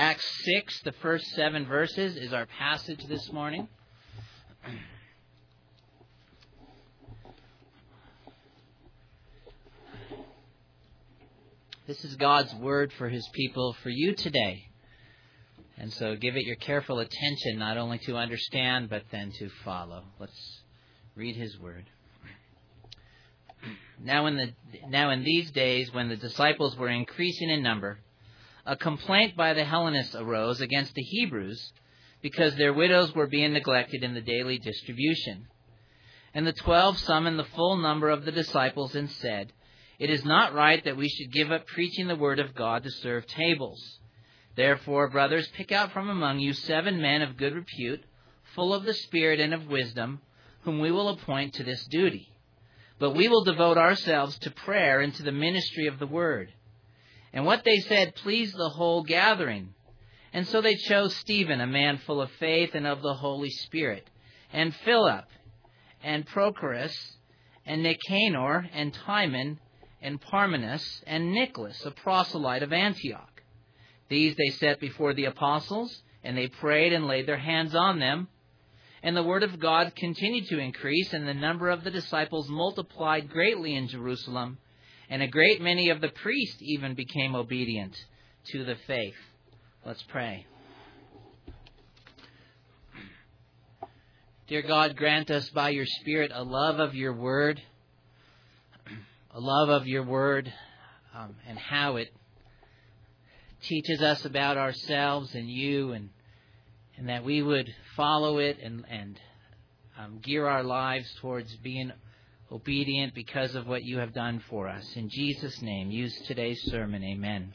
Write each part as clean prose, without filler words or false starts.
Acts 6, the first 7 verses, is our passage this morning. This is God's word for His people, for you today. And so give it your careful attention, not only to understand, but then to follow. Let's read His word. Now in these days, when the disciples were increasing in number, a complaint by the Hellenists arose against the Hebrews because their widows were being neglected in the daily distribution. And the 12 summoned the full number of the disciples and said, "It is not right that we should give up preaching the word of God to serve tables. Therefore, brothers, pick out from among you 7 men of good repute, full of the Spirit and of wisdom, whom we will appoint to this duty. But we will devote ourselves to prayer and to the ministry of the word." And what they said pleased the whole gathering. And so they chose Stephen, a man full of faith and of the Holy Spirit, and Philip, and Prochorus, and Nicanor, and Timon, and Parmenas, and Nicholas, a proselyte of Antioch. These they set before the apostles, and they prayed and laid their hands on them. And the word of God continued to increase, and the number of the disciples multiplied greatly in Jerusalem, and a great many of the priests even became obedient to the faith. Let's pray. Dear God, grant us by your Spirit a love of your word, and how it teaches us about ourselves and you, and that we would follow it and gear our lives towards being obedient because of what you have done for us. In Jesus' name, use today's sermon. Amen.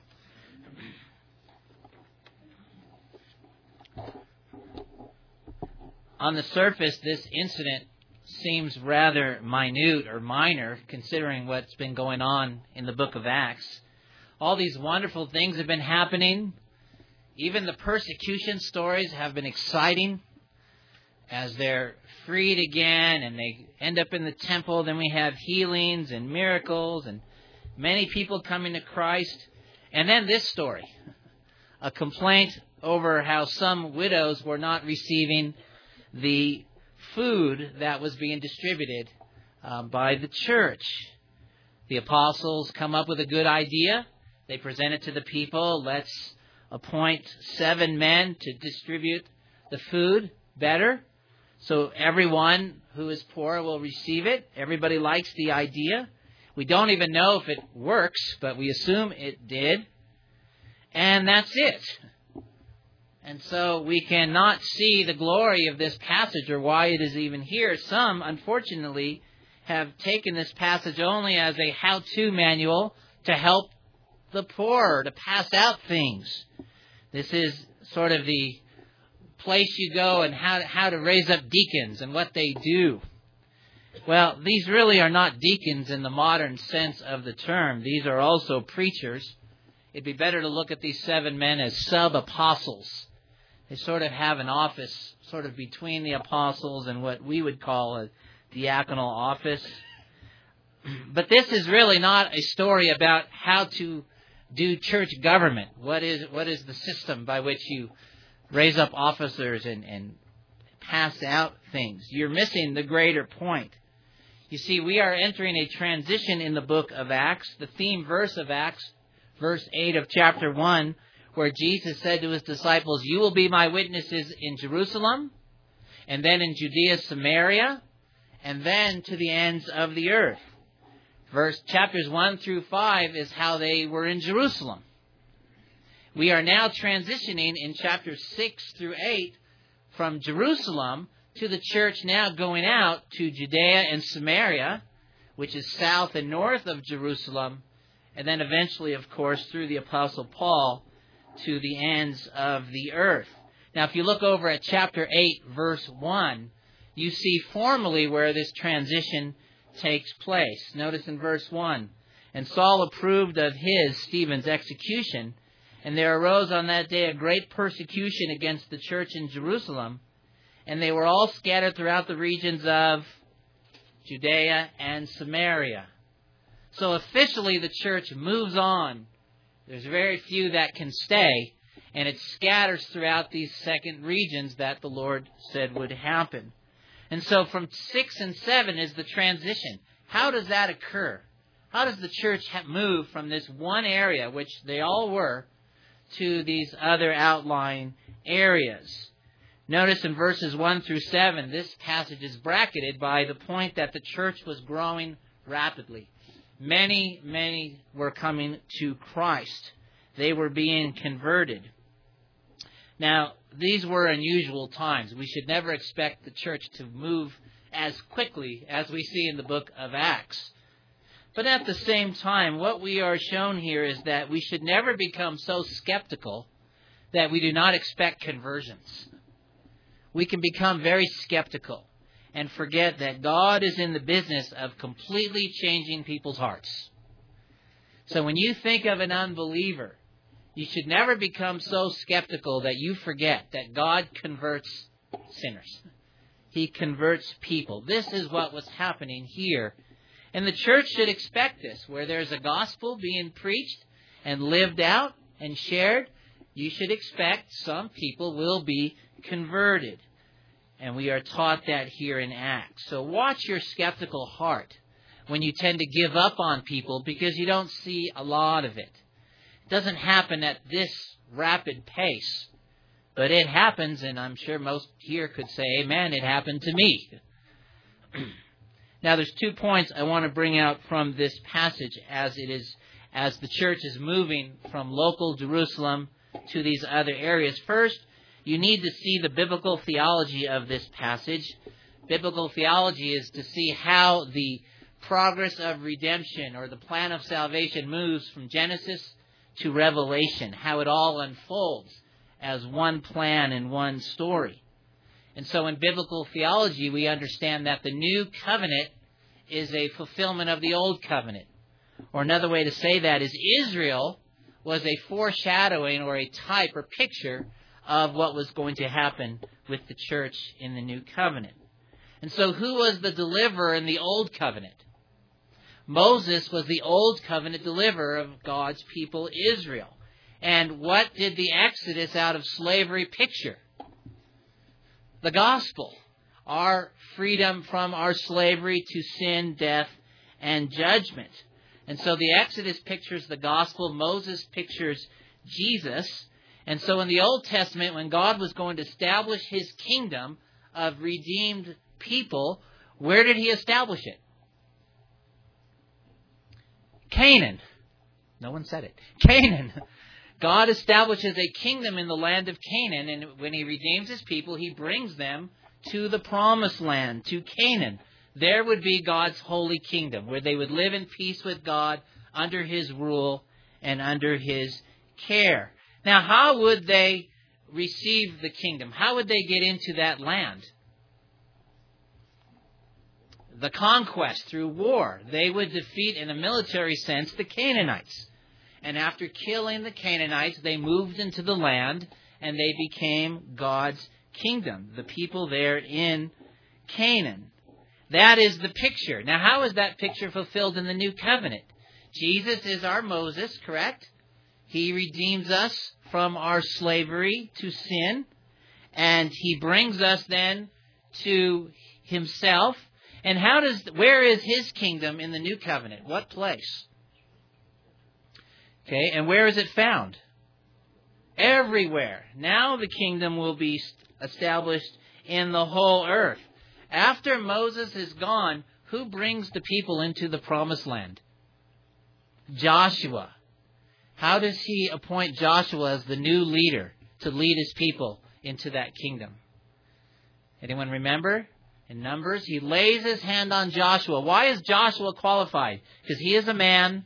On the surface, this incident seems rather minute or minor, considering what's been going on in the book of Acts. All these wonderful things have been happening. Even the persecution stories have been exciting as they're freed again and they end up in the temple. Then we have healings and miracles and many people coming to Christ. And then this story, a complaint over how some widows were not receiving the food that was being distributed by the church. The apostles come up with a good idea. They present it to the people. Let's appoint 7 men to distribute the food better, so everyone who is poor will receive it. Everybody likes the idea. We don't even know if it works, but we assume it did. And that's it. And so we cannot see the glory of this passage or why it is even here. Some, unfortunately, have taken this passage only as a how-to manual to help the poor, to pass out things. This is sort of the place you go and how to raise up deacons and what they do. Well, these really are not deacons in the modern sense of the term. These are also preachers. It'd be better to look at these 7 men as sub-apostles. They sort of have an office sort of between the apostles and what we would call a diaconal office. But this is really not a story about how to do church government. What is the system by which you raise up officers and pass out things? You're missing the greater point. You see, we are entering a transition in the book of Acts. The theme verse of Acts, verse 8 of chapter 1, where Jesus said to his disciples, "You will be my witnesses in Jerusalem, and then in Judea, Samaria, and then to the ends of the earth." Chapters 1 through 5 is how they were in Jerusalem. We are now transitioning in chapters 6 through 8 from Jerusalem to the church now going out to Judea and Samaria, which is south and north of Jerusalem, and then eventually, of course, through the Apostle Paul to the ends of the earth. Now, if you look over at chapter 8, verse 1, you see formally where this transition takes place. Notice in verse 1, "And Saul approved of Stephen's execution, and there arose on that day a great persecution against the church in Jerusalem, and they were all scattered throughout the regions of Judea and Samaria." So officially the church moves on. There's very few that can stay. And it scatters throughout these second regions that the Lord said would happen. And so from 6 and 7 is the transition. How does that occur? How does the church move from this one area, which they all were, to these other outlying areas? Notice in verses 1 through 7, this passage is bracketed by the point that the church was growing rapidly. Many were coming to Christ. They were being converted. Now, these were unusual times. We should never expect the church to move as quickly as we see in the book of Acts. But at the same time, what we are shown here is that we should never become so skeptical that we do not expect conversions. We can become very skeptical and forget that God is in the business of completely changing people's hearts. So when you think of an unbeliever, you should never become so skeptical that you forget that God converts sinners. He converts people. This is what was happening here. And the church should expect this. Where there's a gospel being preached and lived out and shared, you should expect some people will be converted. And we are taught that here in Acts. So watch your skeptical heart when you tend to give up on people because you don't see a lot of it. It doesn't happen at this rapid pace, but it happens, and I'm sure most here could say, amen, it happened to me. Now, there's 2 points I want to bring out from this passage as the church is moving from local Jerusalem to these other areas. First, you need to see the biblical theology of this passage. Biblical theology is to see how the progress of redemption or the plan of salvation moves from Genesis to Revelation, how it all unfolds as one plan and one story. And so in biblical theology, we understand that the new covenant is a fulfillment of the old covenant. Or another way to say that is Israel was a foreshadowing or a type or picture of what was going to happen with the church in the new covenant. And so who was the deliverer in the old covenant? Moses was the old covenant deliverer of God's people Israel. And what did the Exodus out of slavery picture? The gospel. Our freedom from our slavery to sin, death, and judgment. And so the Exodus pictures the gospel. Moses pictures Jesus. And so in the Old Testament, when God was going to establish his kingdom of redeemed people, where did he establish it? Canaan. No one said it. Canaan. God establishes a kingdom in the land of Canaan, and when he redeems his people, he brings them to the promised land, to Canaan. There would be God's holy kingdom, where they would live in peace with God, under his rule and under his care. Now, how would they receive the kingdom? How would they get into that land? The conquest through war. They would defeat, in a military sense, the Canaanites. And after killing the Canaanites, they moved into the land and they became God's kingdom, the people there in Canaan. That is the picture. Now, how is that picture fulfilled in the new covenant? Jesus is our Moses, correct? He redeems us from our slavery to sin, and he brings us then to himself. And where is his kingdom in the new covenant? What place? Okay, and where is it found? Everywhere. Now the kingdom will be established in the whole earth. After Moses is gone, who brings the people into the promised land? Joshua. How does he appoint Joshua as the new leader to lead his people into that kingdom? Anyone remember? In Numbers, he lays his hand on Joshua. Why is Joshua qualified? Because he is a man.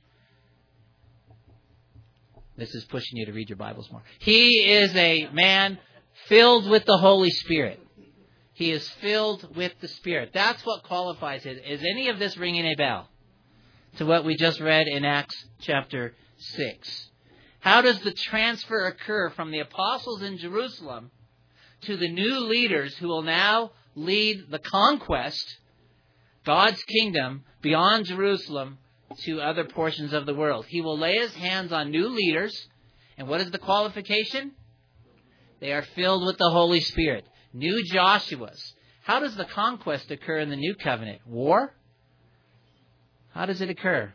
This is pushing you to read your Bibles more. He is a man filled with the Holy Spirit. He is filled with the Spirit. That's what qualifies it. Is any of this ringing a bell to what we just read in Acts chapter 6? How does the transfer occur from the apostles in Jerusalem to the new leaders who will now lead the conquest, God's kingdom, beyond Jerusalem to other portions of the world? He will lay his hands on new leaders, And what is the qualification? They are filled with the Holy Spirit. New Joshuas. How does the conquest occur in the new covenant? War? How does it occur?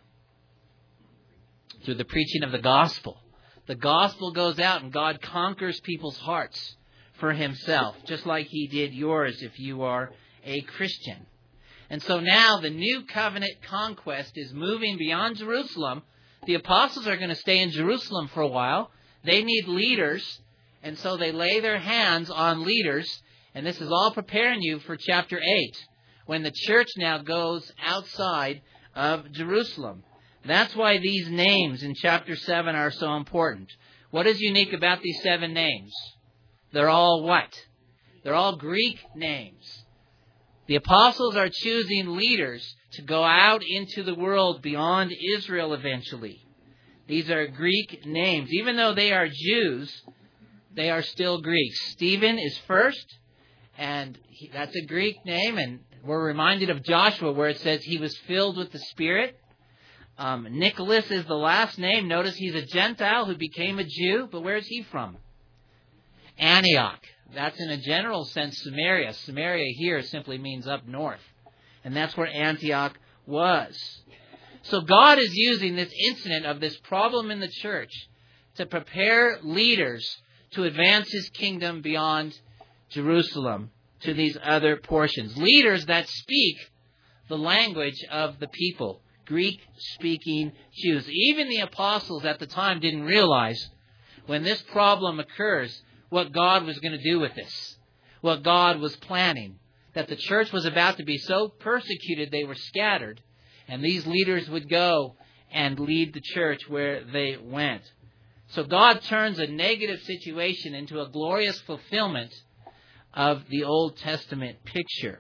Through the preaching of the gospel. The gospel goes out and God conquers people's hearts for himself, just like he did yours if you are a Christian. And so now the new covenant conquest is moving beyond Jerusalem. The apostles are going to stay in Jerusalem for a while. They need leaders, and so they lay their hands on leaders. And this is all preparing you for chapter 8, when the church now goes outside of Jerusalem. That's why these names in chapter 7 are so important. What is unique about these 7 names? They're all what? They're all Greek names. The apostles are choosing leaders to go out into the world beyond Israel eventually. These are Greek names. Even though they are Jews, they are still Greeks. Stephen is first, and that's a Greek name, and we're reminded of Joshua where it says he was filled with the Spirit. Nicholas is the last name. Notice he's a Gentile who became a Jew, but where is he from? Antioch. That's in a general sense Samaria. Samaria here simply means up north. And that's where Antioch was. So God is using this incident of this problem in the church to prepare leaders to advance his kingdom beyond Jerusalem to these other portions. Leaders that speak the language of the people. Greek-speaking Jews. Even the apostles at the time didn't realize when this problem occurs what God was going to do with this. What God was planning. That the church was about to be so persecuted they were scattered. And these leaders would go and lead the church where they went. So God turns a negative situation into a glorious fulfillment of the Old Testament picture.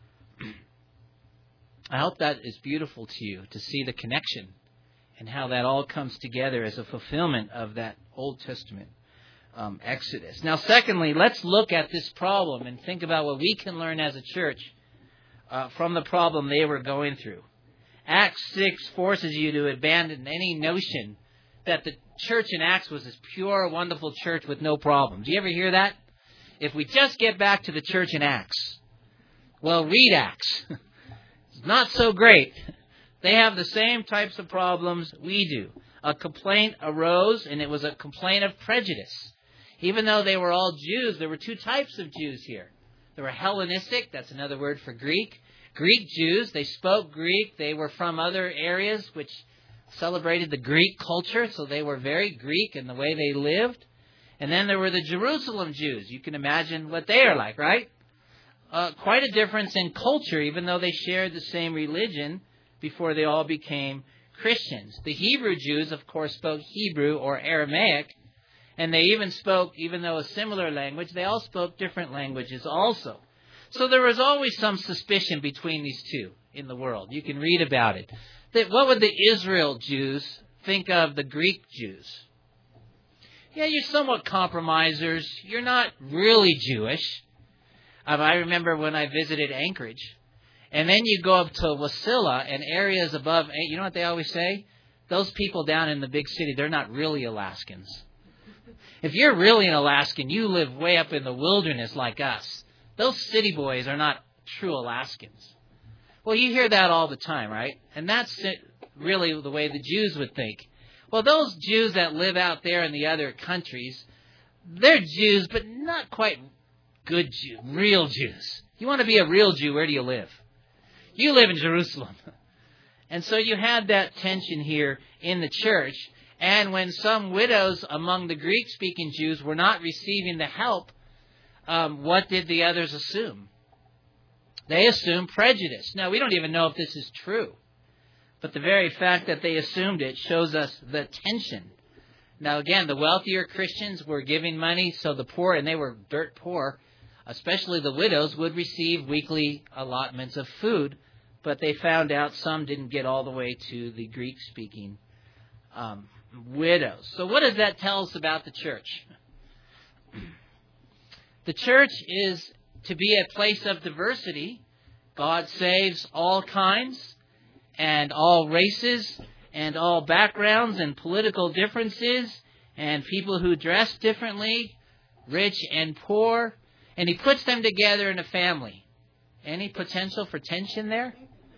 I hope that is beautiful to you, to see the connection and how that all comes together as a fulfillment of that Old Testament Exodus. Now, secondly, let's look at this problem and think about what we can learn as a church from the problem they were going through. Acts 6 forces you to abandon any notion that the church in Acts was this pure, wonderful church with no problems. Do you ever hear that? If we just get back to the church in Acts, well, read Acts. It's not so great. They have the same types of problems we do. A complaint arose, and it was a complaint of prejudice. Even though they were all Jews, there were 2 types of Jews here. There were Hellenistic, that's another word for Greek. Greek Jews, they spoke Greek. They were from other areas which celebrated the Greek culture, so they were very Greek in the way they lived. And then there were the Jerusalem Jews. You can imagine what they are like, right? Quite a difference in culture, even though they shared the same religion before they all became Christians. The Hebrew Jews, of course, spoke Hebrew or Aramaic, and they even spoke, even though a similar language, they all spoke different languages also. So there was always some suspicion between these two in the world. You can read about it. That what would the Israel Jews think of the Greek Jews? Yeah, you're somewhat compromisers. You're not really Jewish. I remember when I visited Anchorage, and then you go up to Wasilla and areas above, you know what they always say? Those people down in the big city, they're not really Alaskans. If you're really an Alaskan, you live way up in the wilderness like us. Those city boys are not true Alaskans. Well, you hear that all the time, right? And that's really the way the Jews would think. Well, those Jews that live out there in the other countries, they're Jews, but not quite good Jews, real Jews. You want to be a real Jew, where do you live? You live in Jerusalem. And so you had that tension here in the church. And when some widows among the Greek-speaking Jews were not receiving the help, what did the others assume? They assumed prejudice. Now, we don't even know if this is true. But the very fact that they assumed it shows us the tension. Now, again, the wealthier Christians were giving money, so the poor, and they were dirt poor, especially the widows, would receive weekly allotments of food. But they found out some didn't get all the way to the Greek-speaking widows. So what does that tell us about the church? The church is to be a place of diversity. God saves all kinds and all races and all backgrounds and political differences and people who dress differently, rich and poor, and He puts them together in a family. Any potential for tension there?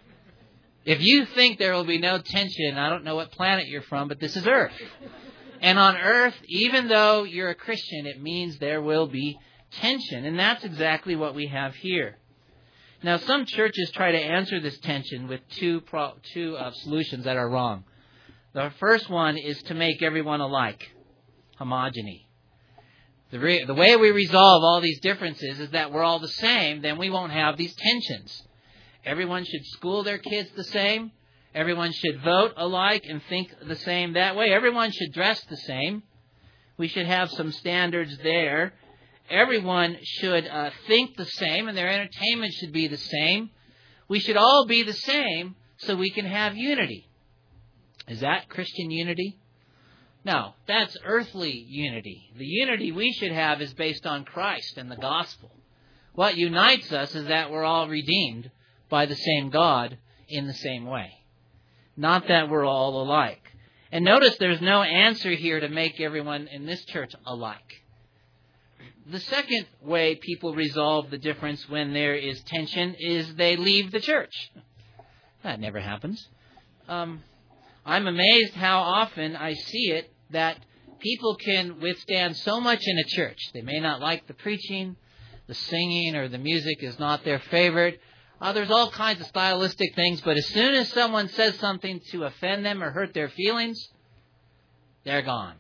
If you think there will be no tension, I don't know what planet you're from, but this is Earth. And on Earth, even though you're a Christian, it means there will be tension. And that's exactly what we have here. Now, some churches try to answer this tension with two solutions that are wrong. The first one is to make everyone alike, homogeny. The way we resolve all these differences is that we're all the same, then we won't have these tensions. Everyone should school their kids the same. Everyone should vote alike and think the same that way. Everyone should dress the same. We should have some standards there. Everyone should think the same, and their entertainment should be the same. We should all be the same so we can have unity. Is that Christian unity? No, that's earthly unity. The unity we should have is based on Christ and the gospel. What unites us is that we're all redeemed by the same God in the same way. Not that we're all alike. And notice there's no answer here to make everyone in this church alike. The second way people resolve the difference when there is tension is they leave the church. That never happens. I'm amazed how often I see it that people can withstand so much in a church. They may not like the preaching, the singing, or the music is not their favorite. There's all kinds of stylistic things, but as soon as someone says something to offend them or hurt their feelings, they're gone.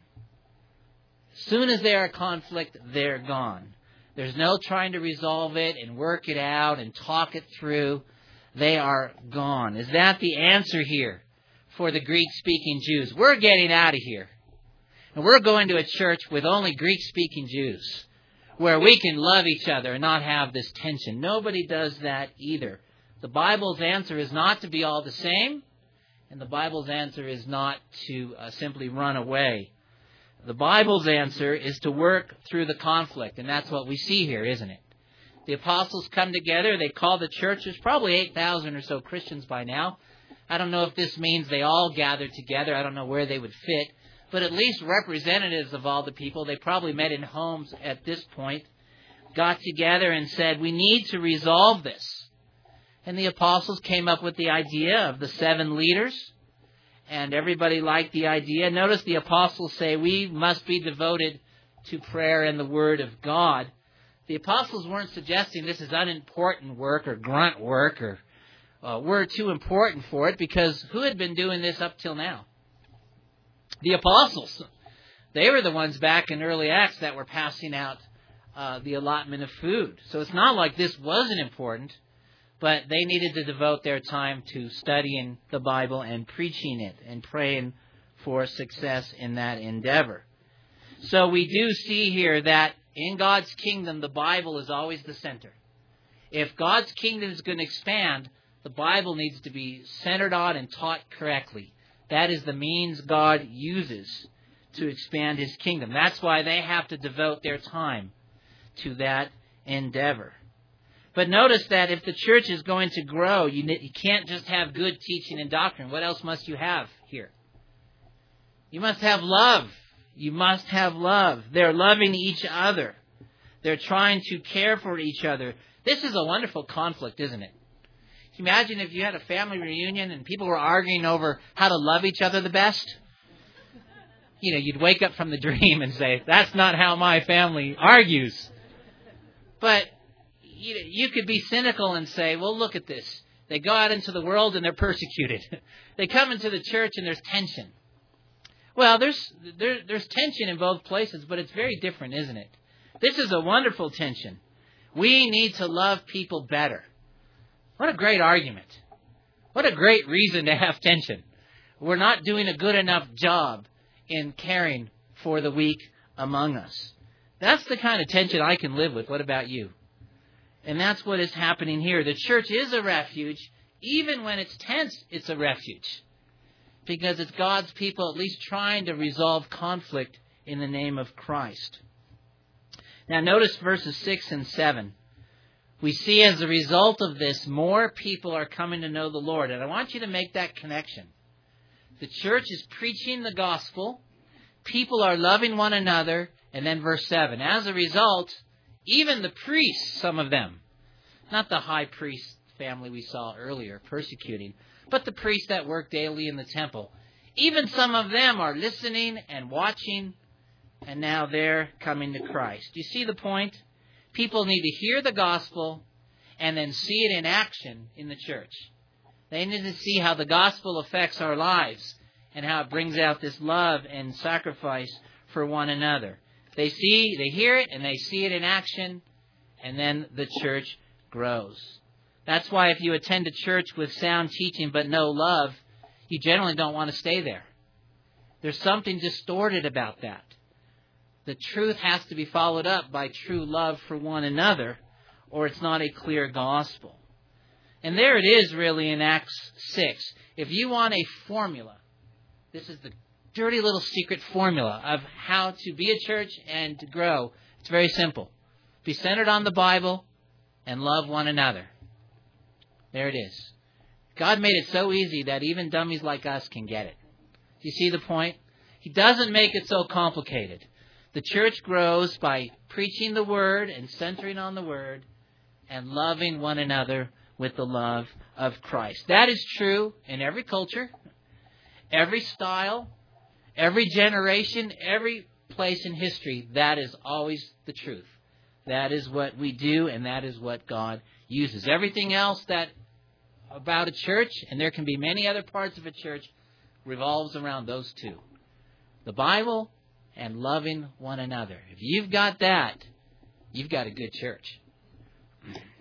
As soon as they're in conflict, they're gone. There's no trying to resolve it and work it out and talk it through. They are gone. Is that the answer here for the Greek-speaking Jews? We're getting out of here. And we're going to a church with only Greek-speaking Jews, where we can love each other and not have this tension. Nobody does that either. The Bible's answer is not to be all the same, and the Bible's answer is not to simply run away. The Bible's answer is to work through the conflict, and that's what we see here, isn't it? The apostles come together, they call the church. There's probably 8,000 or so Christians by now. I don't know if this means they all gathered together. I don't know where they would fit. But at least representatives of all the people, they probably met in homes at this point, got together and said, we need to resolve this. And the apostles came up with the idea of the 7 leaders, and everybody liked the idea. Notice the apostles say we must be devoted to prayer and the Word of God. The apostles weren't suggesting this is unimportant work or grunt work or we're too important for it, because who had been doing this up till now? The apostles. They were the ones back in early Acts that were passing out the allotment of food. So it's not like this wasn't important, but they needed to devote their time to studying the Bible and preaching it and praying for success in that endeavor. So we do see here that in God's kingdom, the Bible is always the center. If God's kingdom is going to expand, the Bible needs to be centered on and taught correctly. That is the means God uses to expand His kingdom. That's why they have to devote their time to that endeavor. But notice that if the church is going to grow, you can't just have good teaching and doctrine. What else must you have here? You must have love. You must have love. They're loving each other. They're trying to care for each other. This is a wonderful conflict, isn't it? Imagine if you had a family reunion and people were arguing over how to love each other the best. You know, you'd wake up from the dream and say, that's not how my family argues. But you could be cynical and say, well, look at this. They go out into the world and they're persecuted. They come into the church and there's tension. Well, there's tension in both places, but it's very different, isn't it? This is a wonderful tension. We need to love people better. What a great argument. What a great reason to have tension. We're not doing a good enough job in caring for the weak among us. That's the kind of tension I can live with. What about you? And that's what is happening here. The church is a refuge. Even when it's tense, it's a refuge. Because it's God's people at least trying to resolve conflict in the name of Christ. Now notice verses 6 and 7. We see as a result of this, more people are coming to know the Lord. And I want you to make that connection. The church is preaching the gospel. People are loving one another. And then verse 7. As a result, even the priests, some of them, not the high priest family we saw earlier persecuting, but the priests that work daily in the temple, even some of them are listening and watching, and now they're coming to Christ. Do you see the point? People need to hear the gospel and then see it in action in the church. They need to see how the gospel affects our lives and how it brings out this love and sacrifice for one another. They hear it, and they see it in action, and then the church grows. That's why if you attend a church with sound teaching but no love, you generally don't want to stay there. There's something distorted about that. The truth has to be followed up by true love for one another, or it's not a clear gospel. And there it is really in Acts 6. If you want a formula, this is the dirty little secret formula of how to be a church and to grow. It's very simple. Be centered on the Bible and love one another. There it is. God made it so easy that even dummies like us can get it. Do you see the point? He doesn't make it so complicated. The church grows by preaching the Word and centering on the Word and loving one another with the love of Christ. That is true in every culture, every style, every generation, every place in history. That is always the truth. That is what we do, and that is what God uses. Everything else that about a church, and there can be many other parts of a church, revolves around those two. The Bible and loving one another. If you've got that, you've got a good church.